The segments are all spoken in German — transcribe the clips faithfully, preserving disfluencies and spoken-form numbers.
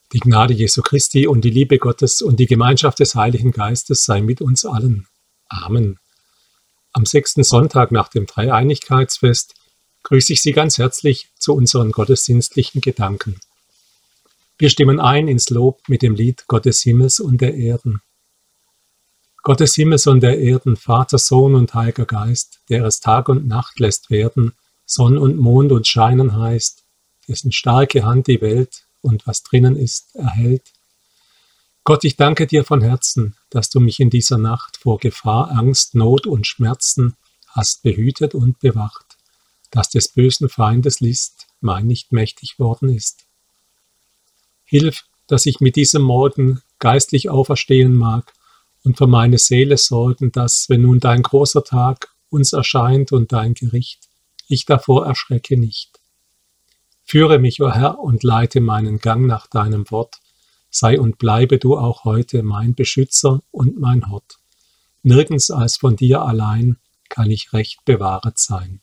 Die Gnade Jesu Christi und die Liebe Gottes und die Gemeinschaft des Heiligen Geistes sei mit uns allen. Amen. Am sechsten Sonntag nach dem Dreieinigkeitsfest grüße ich Sie ganz herzlich zu unseren gottesdienstlichen Gedanken. Wir stimmen ein ins Lob mit dem Lied Gott des Himmels und der Erden. Gott des Himmels und der Erden, Vater, Sohn und Heiliger Geist, der es Tag und Nacht lässt werden, Sonn und Mond und scheinen heißt, dessen starke Hand die Welt und was drinnen ist, erhält. Gott, ich danke dir von Herzen, dass du mich in dieser Nacht vor Gefahr, Angst, Not und Schmerzen hast behütet und bewacht, dass des bösen Feindes List mein nicht mächtig worden ist. Hilf, dass ich mit diesem Morgen geistlich auferstehen mag und für meine Seele sorgen, dass, wenn nun dein großer Tag uns erscheint und dein Gericht, ich davor erschrecke nicht. Führe mich, o Herr, und leite meinen Gang nach deinem Wort. Sei und bleibe du auch heute mein Beschützer und mein Hort. Nirgends als von dir allein kann ich recht bewahret sein.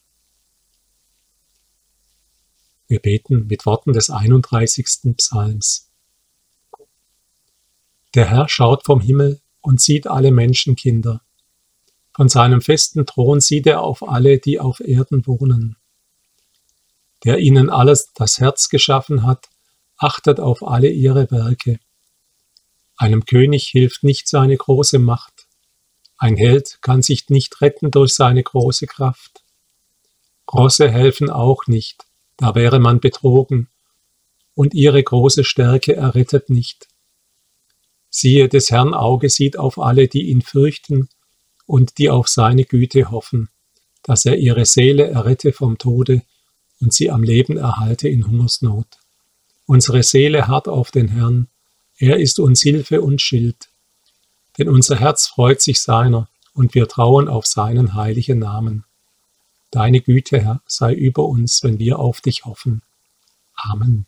Wir beten mit Worten des einunddreißigsten Psalms. Der Herr schaut vom Himmel und sieht alle Menschenkinder. Von seinem festen Thron sieht er auf alle, die auf Erden wohnen. Der ihnen alles das Herz geschaffen hat, achtet auf alle ihre Werke. Einem König hilft nicht seine große Macht. Ein Held kann sich nicht retten durch seine große Kraft. Rosse helfen auch nicht, da wäre man betrogen, und ihre große Stärke errettet nicht. Siehe, des Herrn Auge sieht auf alle, die ihn fürchten und die auf seine Güte hoffen, dass er ihre Seele errette vom Tode und sie am Leben erhalte in Hungersnot. Unsere Seele harrt auf den Herrn, er ist uns Hilfe und Schild. Denn unser Herz freut sich seiner, und wir trauen auf seinen heiligen Namen. Deine Güte, Herr, sei über uns, wenn wir auf dich hoffen. Amen.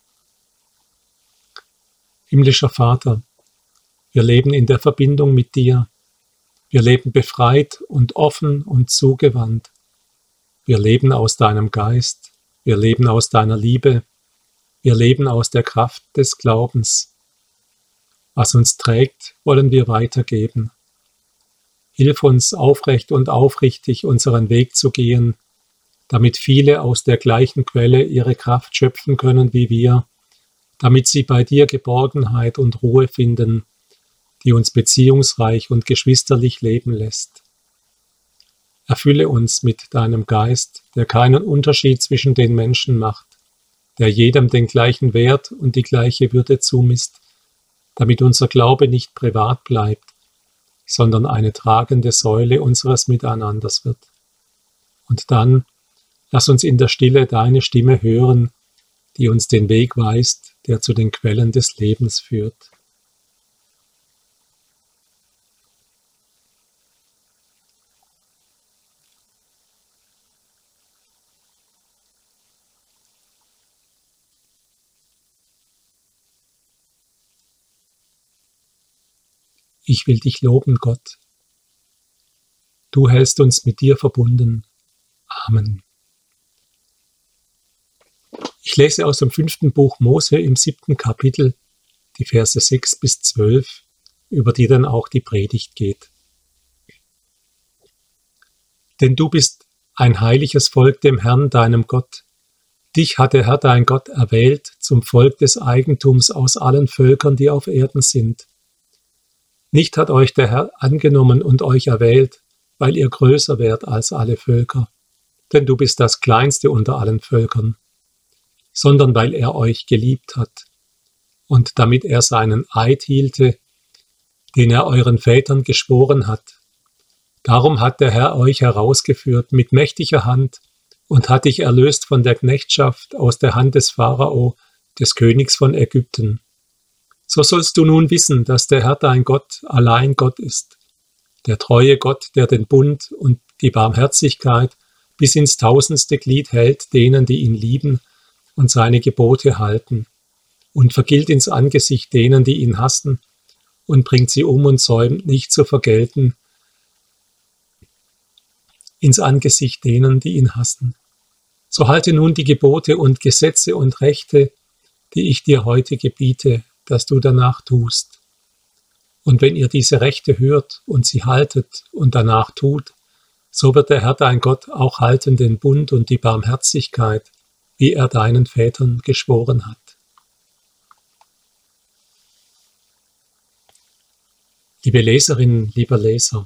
Himmlischer Vater, wir leben in der Verbindung mit dir. Wir leben befreit und offen und zugewandt. Wir leben aus deinem Geist, wir leben aus deiner Liebe, wir leben aus der Kraft des Glaubens. Was uns trägt, wollen wir weitergeben. Hilf uns, aufrecht und aufrichtig unseren Weg zu gehen, damit viele aus der gleichen Quelle ihre Kraft schöpfen können wie wir, damit sie bei dir Geborgenheit und Ruhe finden, die uns beziehungsreich und geschwisterlich leben lässt. Erfülle uns mit deinem Geist, der keinen Unterschied zwischen den Menschen macht, der jedem den gleichen Wert und die gleiche Würde zumisst, damit unser Glaube nicht privat bleibt, sondern eine tragende Säule unseres Miteinanders wird. Und dann lass uns in der Stille deine Stimme hören, die uns den Weg weist, der zu den Quellen des Lebens führt. Ich will dich loben, Gott. Du hältst uns mit dir verbunden. Amen. Ich lese aus dem fünften Buch Mose im siebten Kapitel, die Verse sechs bis zwölf, über die dann auch die Predigt geht. Denn du bist ein heiliges Volk dem Herrn, deinem Gott. Dich hat der Herr, dein Gott, erwählt zum Volk des Eigentums aus allen Völkern, die auf Erden sind. Nicht hat euch der Herr angenommen und euch erwählt, weil ihr größer wärt als alle Völker, denn du bist das Kleinste unter allen Völkern, sondern weil er euch geliebt hat und damit er seinen Eid hielte, den er euren Vätern geschworen hat. Darum hat der Herr euch herausgeführt mit mächtiger Hand und hat dich erlöst von der Knechtschaft aus der Hand des Pharao, des Königs von Ägypten. So sollst du nun wissen, dass der Herr dein Gott allein Gott ist, der treue Gott, der den Bund und die Barmherzigkeit bis ins tausendste Glied hält denen, die ihn lieben und seine Gebote halten, und vergilt ins Angesicht denen, die ihn hassen, und bringt sie um und säumt nicht zu vergelten ins Angesicht denen, die ihn hassen. So halte nun die Gebote und Gesetze und Rechte die ich dir heute gebiete, dass du danach tust. Und wenn ihr diese Rechte hört und sie haltet und danach tut, so wird der Herr dein Gott auch halten den Bund und die Barmherzigkeit, wie er deinen Vätern geschworen hat. Liebe Leserinnen, lieber Leser,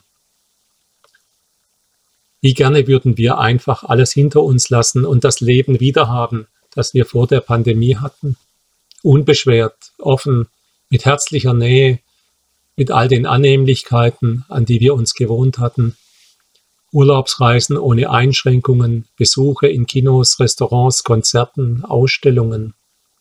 wie gerne würden wir einfach alles hinter uns lassen und das Leben wiederhaben, das wir vor der Pandemie hatten. Unbeschwert, offen, mit herzlicher Nähe, mit all den Annehmlichkeiten, an die wir uns gewohnt hatten. Urlaubsreisen ohne Einschränkungen, Besuche in Kinos, Restaurants, Konzerten, Ausstellungen.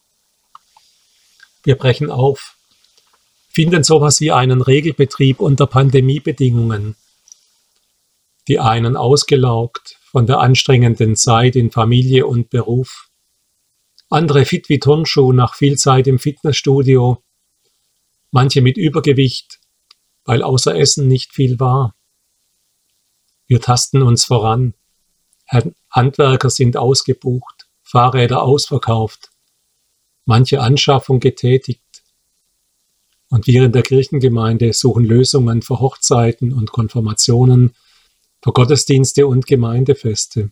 Wir brechen auf, finden sowas wie einen Regelbetrieb unter Pandemiebedingungen. Die einen ausgelaugt von der anstrengenden Zeit in Familie und Beruf. Andere fit wie Turnschuh nach viel Zeit im Fitnessstudio. Manche mit Übergewicht, weil außer Essen nicht viel war. Wir tasten uns voran. Handwerker sind ausgebucht, Fahrräder ausverkauft, manche Anschaffung getätigt. Und wir in der Kirchengemeinde suchen Lösungen für Hochzeiten und Konfirmationen, für Gottesdienste und Gemeindefeste.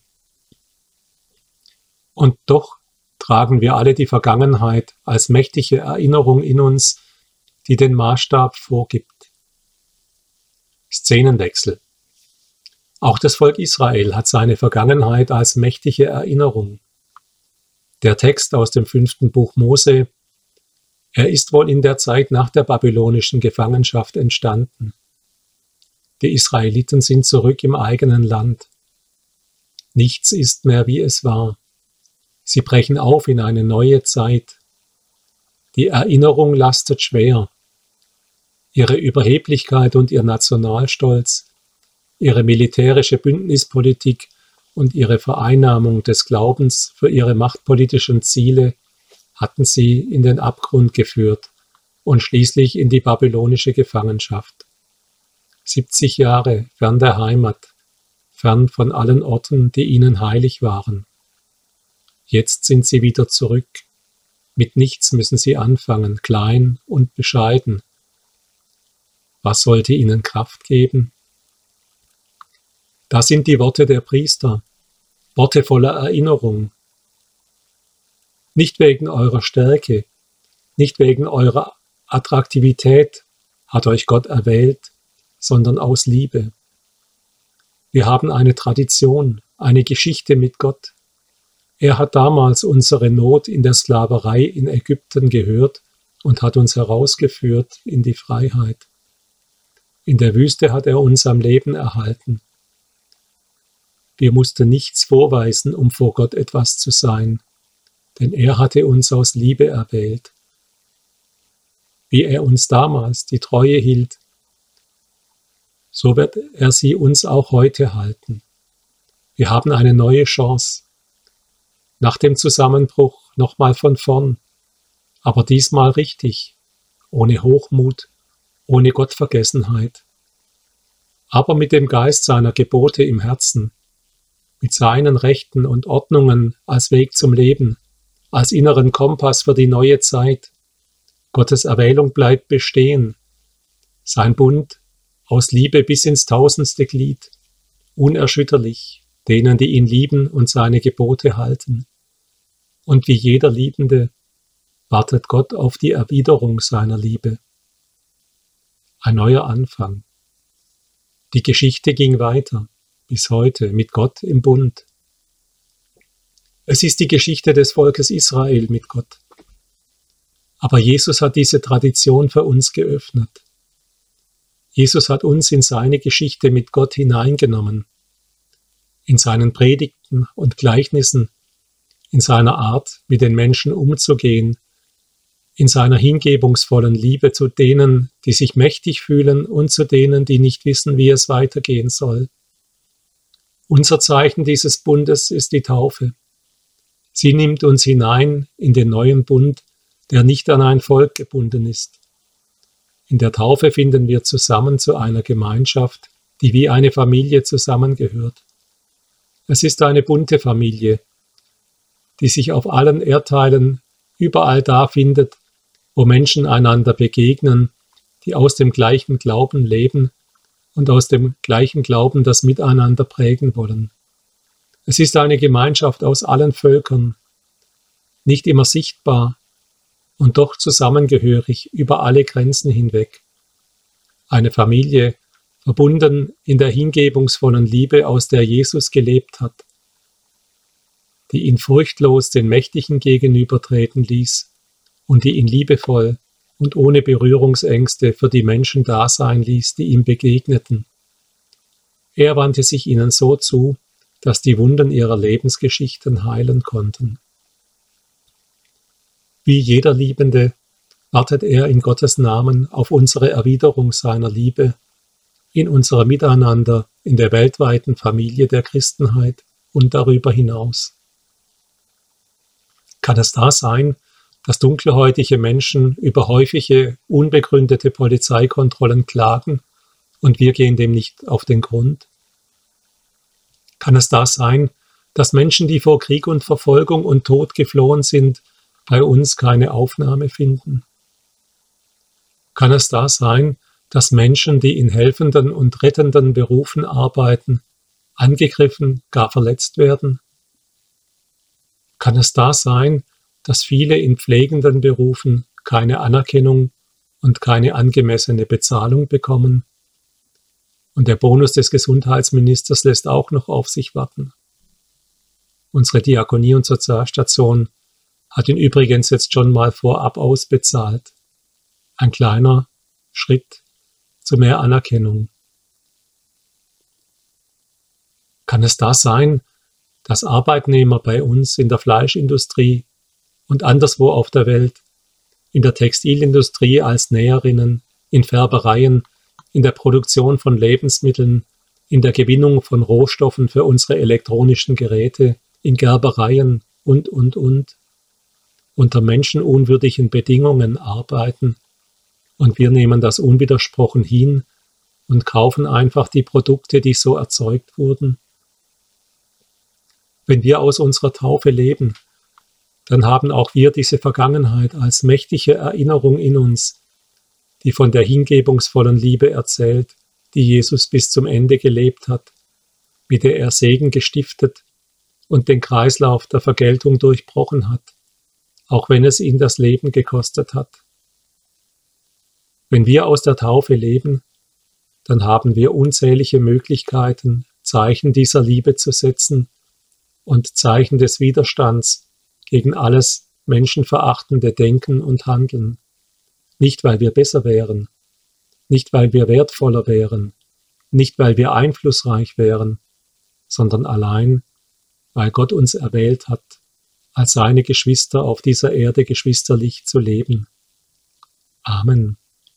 Und doch tragen wir alle die Vergangenheit als mächtige Erinnerung in uns, die den Maßstab vorgibt. Szenenwechsel. Auch das Volk Israel hat seine Vergangenheit als mächtige Erinnerung. Der Text aus dem fünften Buch Mose: Er ist wohl in der Zeit nach der babylonischen Gefangenschaft entstanden. Die Israeliten sind zurück im eigenen Land. Nichts ist mehr, wie es war. Sie brechen auf in eine neue Zeit. Die Erinnerung lastet schwer. Ihre Überheblichkeit und ihr Nationalstolz, ihre militärische Bündnispolitik und ihre Vereinnahmung des Glaubens für ihre machtpolitischen Ziele hatten sie in den Abgrund geführt und schließlich in die babylonische Gefangenschaft. siebzig Jahre fern der Heimat, fern von allen Orten, die ihnen heilig waren. Jetzt sind sie wieder zurück. Mit nichts müssen sie anfangen, klein und bescheiden. Was sollte ihnen Kraft geben? Das sind die Worte der Priester, Worte voller Erinnerung. Nicht wegen eurer Stärke, nicht wegen eurer Attraktivität hat euch Gott erwählt, sondern aus Liebe. Wir haben eine Tradition, eine Geschichte mit Gott. Er hat damals unsere Not in der Sklaverei in Ägypten gehört und hat uns herausgeführt in die Freiheit. In der Wüste hat er uns am Leben erhalten. Wir mussten nichts vorweisen, um vor Gott etwas zu sein, denn er hatte uns aus Liebe erwählt. Wie er uns damals die Treue hielt, so wird er sie uns auch heute halten. Wir haben eine neue Chance. Nach dem Zusammenbruch nochmal von vorn, aber diesmal richtig, ohne Hochmut, ohne Gottvergessenheit, aber mit dem Geist seiner Gebote im Herzen, mit seinen Rechten und Ordnungen als Weg zum Leben, als inneren Kompass für die neue Zeit. Gottes Erwählung bleibt bestehen, sein Bund aus Liebe bis ins tausendste Glied, unerschütterlich, denen, die ihn lieben und seine Gebote halten. Und wie jeder Liebende wartet Gott auf die Erwiderung seiner Liebe. Ein neuer Anfang. Die Geschichte ging weiter, bis heute, mit Gott im Bund. Es ist die Geschichte des Volkes Israel mit Gott. Aber Jesus hat diese Tradition für uns geöffnet. Jesus hat uns in seine Geschichte mit Gott hineingenommen, in seinen Predigten und Gleichnissen, in seiner Art, mit den Menschen umzugehen, in seiner hingebungsvollen Liebe zu denen, die sich mächtig fühlen und zu denen, die nicht wissen, wie es weitergehen soll. Unser Zeichen dieses Bundes ist die Taufe. Sie nimmt uns hinein in den neuen Bund, der nicht an ein Volk gebunden ist. In der Taufe finden wir zusammen zu einer Gemeinschaft, die wie eine Familie zusammengehört. Es ist eine bunte Familie, die sich auf allen Erdteilen überall da findet, wo Menschen einander begegnen, die aus dem gleichen Glauben leben und aus dem gleichen Glauben das Miteinander prägen wollen. Es ist eine Gemeinschaft aus allen Völkern, nicht immer sichtbar und doch zusammengehörig über alle Grenzen hinweg. Eine Familie, verbunden in der hingebungsvollen Liebe, aus der Jesus gelebt hat, die ihn furchtlos den Mächtigen gegenübertreten ließ und die ihn liebevoll und ohne Berührungsängste für die Menschen da sein ließ, die ihm begegneten. Er wandte sich ihnen so zu, dass die Wunden ihrer Lebensgeschichten heilen konnten. Wie jeder Liebende wartet er in Gottes Namen auf unsere Erwiderung seiner Liebe, in unser Miteinander, in der weltweiten Familie der Christenheit und darüber hinaus. Kann es da sein, dass dunkelhäutige Menschen über häufige, unbegründete Polizeikontrollen klagen und wir gehen dem nicht auf den Grund? Kann es da sein, dass Menschen, die vor Krieg und Verfolgung und Tod geflohen sind, bei uns keine Aufnahme finden? Kann es da sein, dass Menschen, die in helfenden und rettenden Berufen arbeiten, angegriffen, gar verletzt werden? Kann es da sein, dass viele in pflegenden Berufen keine Anerkennung und keine angemessene Bezahlung bekommen? Und der Bonus des Gesundheitsministers lässt auch noch auf sich warten. Unsere Diakonie- und Sozialstation hat ihn übrigens jetzt schon mal vorab ausbezahlt. Ein kleiner Schritt zu mehr Anerkennung. Kann es da sein, dass Arbeitnehmer bei uns in der Fleischindustrie und anderswo auf der Welt, in der Textilindustrie als Näherinnen, in Färbereien, in der Produktion von Lebensmitteln, in der Gewinnung von Rohstoffen für unsere elektronischen Geräte, in Gerbereien und, und, und, unter menschenunwürdigen Bedingungen arbeiten und wir nehmen das unwidersprochen hin und kaufen einfach die Produkte, die so erzeugt wurden? Wenn wir aus unserer Taufe leben, dann haben auch wir diese Vergangenheit als mächtige Erinnerung in uns, die von der hingebungsvollen Liebe erzählt, die Jesus bis zum Ende gelebt hat, mit der er Segen gestiftet und den Kreislauf der Vergeltung durchbrochen hat, auch wenn es ihn das Leben gekostet hat. Wenn wir aus der Taufe leben, dann haben wir unzählige Möglichkeiten, Zeichen dieser Liebe zu setzen und Zeichen des Widerstands gegen alles menschenverachtende Denken und Handeln. Nicht, weil wir besser wären, nicht, weil wir wertvoller wären, nicht, weil wir einflussreich wären, sondern allein, weil Gott uns erwählt hat, als seine Geschwister auf dieser Erde geschwisterlich zu leben. Amen.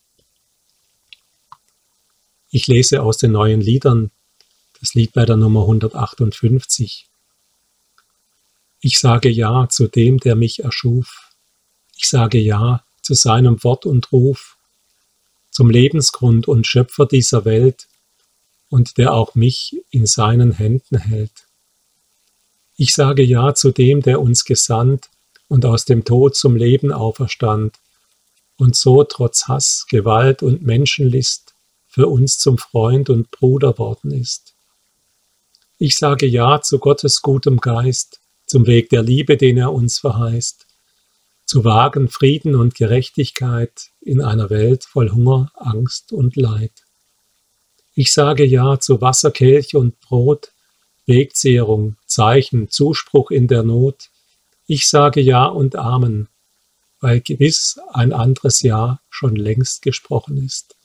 Ich lese aus den neuen Liedern das Lied bei der Nummer hundertachtundfünfzig. Ich sage Ja zu dem, der mich erschuf. Ich sage Ja zu seinem Wort und Ruf, zum Lebensgrund und Schöpfer dieser Welt und der auch mich in seinen Händen hält. Ich sage Ja zu dem, der uns gesandt und aus dem Tod zum Leben auferstand und so trotz Hass, Gewalt und Menschenlist für uns zum Freund und Bruder worden ist. Ich sage Ja zu Gottes gutem Geist, zum Weg der Liebe, den er uns verheißt, zu wagen Frieden und Gerechtigkeit in einer Welt voll Hunger, Angst und Leid. Ich sage Ja zu Wasser, Kelch und Brot, Wegzehrung, Zeichen, Zuspruch in der Not. Ich sage Ja und Amen, weil gewiss ein anderes Ja schon längst gesprochen ist.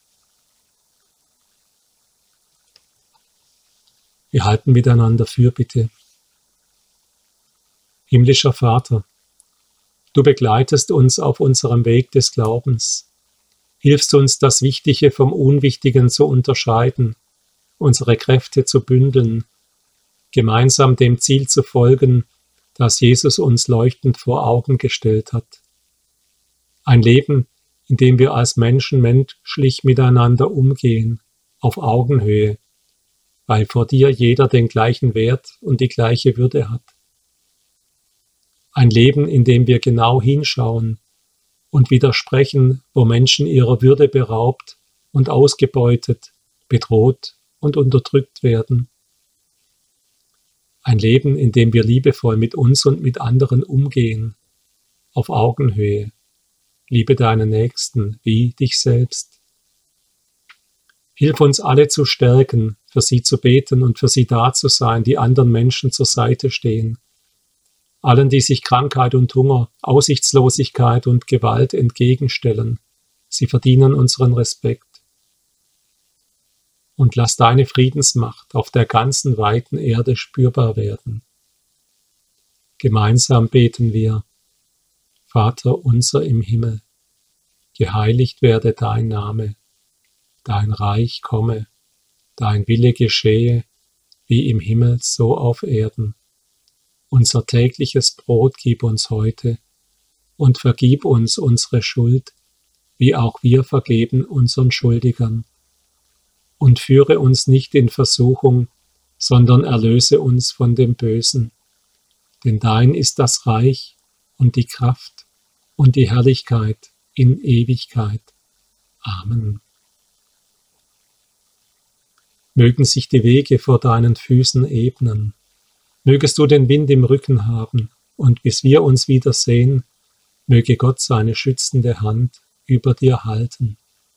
Wir halten miteinander Fürbitte. Himmlischer Vater, du begleitest uns auf unserem Weg des Glaubens, hilfst uns, das Wichtige vom Unwichtigen zu unterscheiden, unsere Kräfte zu bündeln, gemeinsam dem Ziel zu folgen, das Jesus uns leuchtend vor Augen gestellt hat. Ein Leben, in dem wir als Menschen menschlich miteinander umgehen, auf Augenhöhe, weil vor dir jeder den gleichen Wert und die gleiche Würde hat. Ein Leben, in dem wir genau hinschauen und widersprechen, wo Menschen ihrer Würde beraubt und ausgebeutet, bedroht und unterdrückt werden. Ein Leben, in dem wir liebevoll mit uns und mit anderen umgehen, auf Augenhöhe. Liebe deinen Nächsten wie dich selbst. Hilf uns alle zu stärken, für sie zu beten und für sie da zu sein, die anderen Menschen zur Seite stehen. Allen, die sich Krankheit und Hunger, Aussichtslosigkeit und Gewalt entgegenstellen. Sie verdienen unseren Respekt. Und lass deine Friedensmacht auf der ganzen weiten Erde spürbar werden. Gemeinsam beten wir: Vater unser im Himmel, geheiligt werde dein Name, dein Reich komme, dein Wille geschehe, wie im Himmel so auf Erden. Unser tägliches Brot gib uns heute und vergib uns unsere Schuld, wie auch wir vergeben unseren Schuldigern. Und führe uns nicht in Versuchung, sondern erlöse uns von dem Bösen. Denn dein ist das Reich und die Kraft und die Herrlichkeit in Ewigkeit. Amen. Mögen sich die Wege vor deinen Füßen ebnen. Mögest du den Wind im Rücken haben, und bis wir uns wiedersehen, möge Gott seine schützende Hand über dir halten.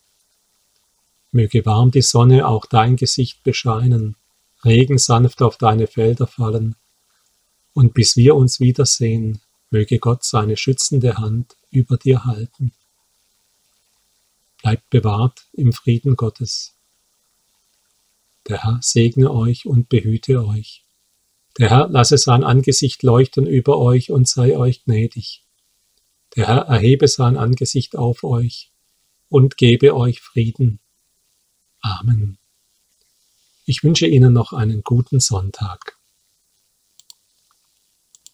Möge warm die Sonne auch dein Gesicht bescheinen, Regen sanft auf deine Felder fallen, und bis wir uns wiedersehen, möge Gott seine schützende Hand über dir halten. Bleibt bewahrt im Frieden Gottes. Der Herr segne euch und behüte euch. Der Herr lasse sein Angesicht leuchten über euch und sei euch gnädig. Der Herr erhebe sein Angesicht auf euch und gebe euch Frieden. Amen. Ich wünsche Ihnen noch einen guten Sonntag.